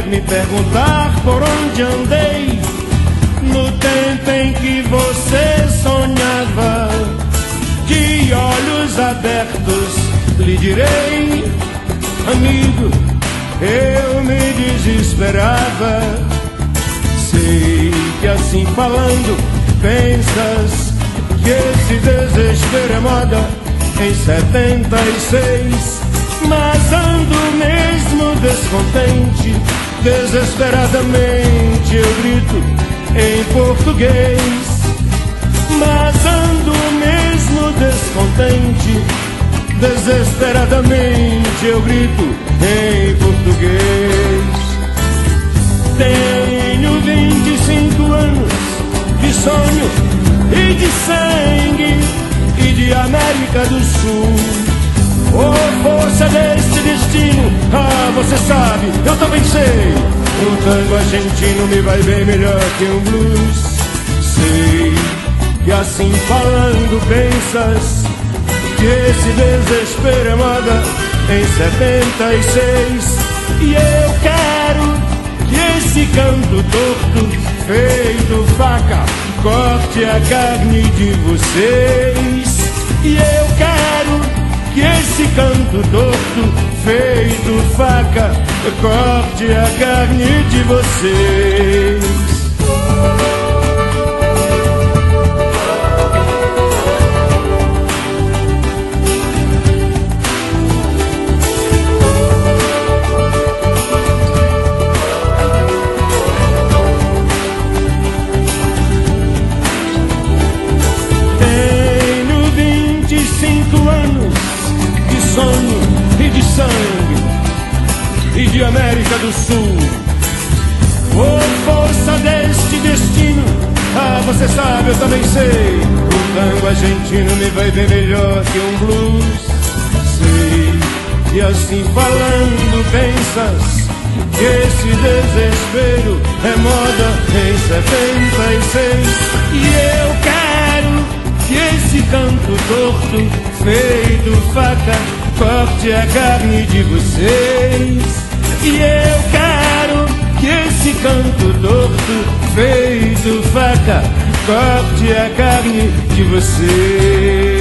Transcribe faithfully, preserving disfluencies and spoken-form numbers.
me perguntar por onde andei no tempo em que você sonhava. De olhos abertos lhe direi, amigo, eu me desesperava. Sei que assim falando pensas que esse desespero é moda em setenta e seis. Mas ando mesmo descontente, desesperadamente eu grito em português. Mas ando mesmo descontente, desesperadamente eu grito em português. Tenho vinte e cinco anos de sonho e de sangue e de América do Sul. Oh, força deste destino, ah, você sabe, eu também sei. O tango argentino me vai bem melhor que um blues. Sei que assim falando pensas que esse desespero é moda em setenta e seis. E eu quero que esse canto torto, feito faca, corte a carne de vocês. E eu quero que esse canto torto, feito faca, corte a carne de vocês. Tenho vinte e cinco anos de sonho e de sangue e de América do Sul. Oh, força deste destino, ah, você sabe, eu também sei. O tango argentino me vai bem melhor que um blues. Sei que assim falando pensas que esse desespero é moda em setenta e seis. E eu quero que esse canto torto, feito faca, corte a carne de vocês. E eu quero que esse canto torto, feito faca, corte a carne de vocês.